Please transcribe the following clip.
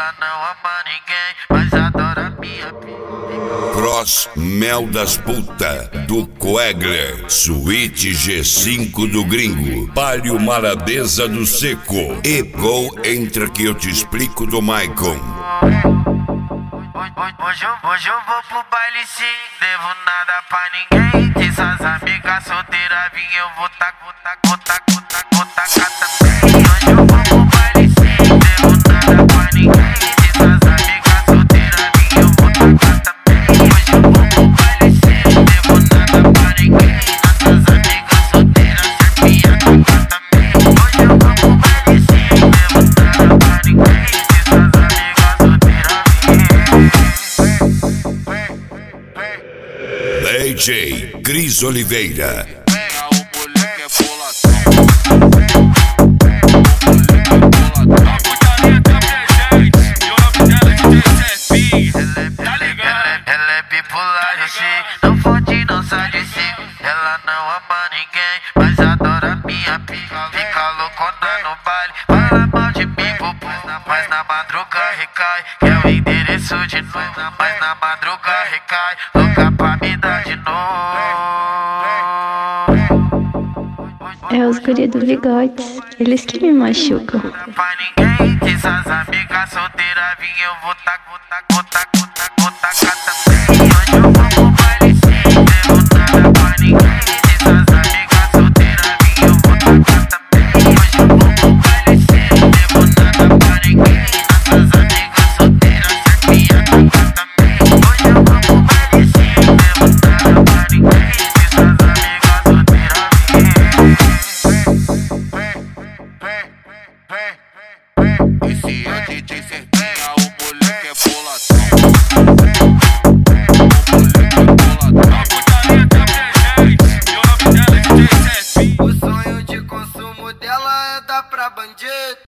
Ela não ama ninguém, mas adora minha pica. Cross Mel das Puta do Coegler, Suíte G5 do Gringo, Palio Maladeza do Seco e Go Entra que eu te explico do Maicon. Hoje eu vou pro baile sim, devo nada pra ninguém. Diz as amigas solteiras, vim eu vou tacar também. Hoje eu vou pro baile sim, devo nada pra ninguém. Diz as amigas solteiras, vim eu vou tacar também. Hoje eu vou pro baile sim, devo nada pra ninguém. Nossas amigas solteiras, serpinha tacar também. Hoje eu vou pro baile sim, devo nada pra ninguém. Diz as amigas solteiras, DJ Cris Oliveira. O moleque é bolação. Ela é bipolar, eu sei. Não fode, não sai de si. Ela não ama ninguém, mas adora minha pica. Fica loucona no baile, fala mal de mim, mas na madruga recai. Quer o endereço de novo, mas na madruga recai. Louca pra me dar de novo. É os guri do Bigodes, eles que me machucam. Pra ninguém, diz as amigas solteiras, vim eu vou tacar também. Hoje eu vou pro baile sim, devo nada pra ninguém. Diz as amigas solteiras, vim eu vou tacar também. Hoje eu vou pro baile sim, devo nada pra ninguém. Nossas amigas solteiras, serpinha tacar também. Hoje eu vou pro baile sim, devo nada pra ninguém. Diz as amigas solteiras, Esse é o DJ Serpinha, o moleque é bolação. o sonho de consumo dela é dar pra bandido.